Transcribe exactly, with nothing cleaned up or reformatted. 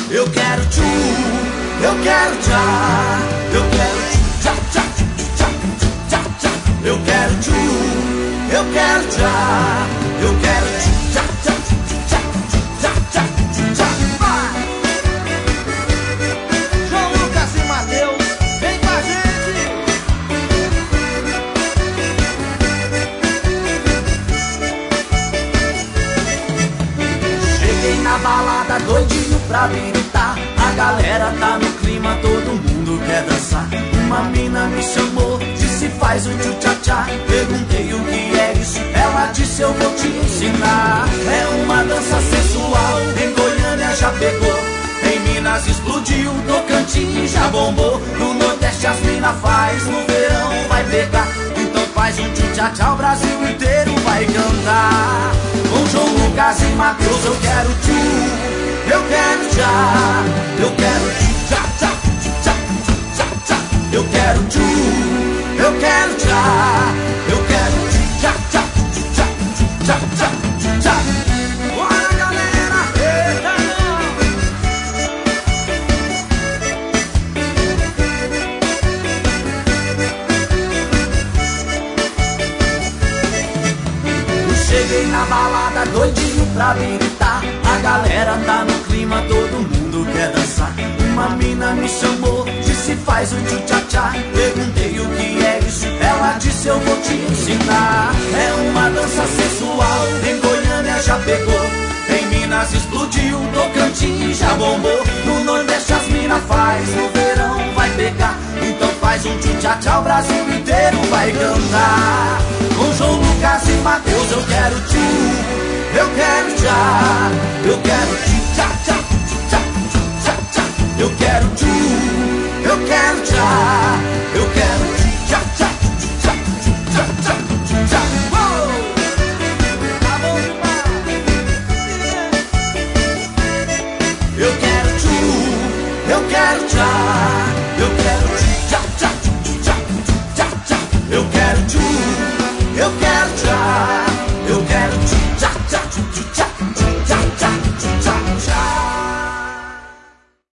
Eu quero tchu, eu quero tchá, eu quero tchá, tchá, tchá, tchá, tchá. Eu quero tchu, eu quero tchá, eu quero tchá, tchá, tchá, tchá, tchá, tchá. Vai! João Lucas e Matheus, vem com a gente! Cheguei na balada doidinho pra biritar. A galera tá no clima, todo mundo quer dançar. Uma mina me chamou, disse faz um tchu-tchá-tchá. Perguntei o que é isso, ela disse eu vou te ensinar. É uma dança sensual, em Goiânia já pegou, em Minas explodiu, Tocantins já bombou. No Nordeste as mina faz, no verão vai pegar. Então faz um tchu-tchá-tchá, o Brasil inteiro vai cantar. Com João Lucas e Matheus eu quero tchu, eu quero tchá, eu quero tchá, tchá, tchá, tchá, tchá. Eu quero tchu, eu quero tchá, eu quero tchá, tchá, tchá, tchá, tchá, tchá. Bora, galera! Eita, eu cheguei na balada doidinho pra biritar. A galera tá no clima, todo mundo quer dançar. Uma mina me chamou, disse faz um tchu-tchá-tchá. Perguntei o que é isso, ela disse eu vou te ensinar. É uma dança sensual, em Goiânia já pegou, em Minas explodiu, Tocantins já bombou. No Nordeste as mina faz, no verão vai pegar. Então faz um tchu-tchá-tchá, o Brasil inteiro vai cantar. Com João Lucas e Matheus eu quero tchu, eu quero tchá, eu quero tchá, tchá, tchá, tchá, tchá. Eu quero tchu, eu quero tchá, eu quero tchá, tchá, tchá, tchá, tchá, tchá. Uou! Tá bom demais! Eu quero tchu, eu quero tchá, eu quero tchá, tchá, tchá, tchá, tchá. Eu quero tchu.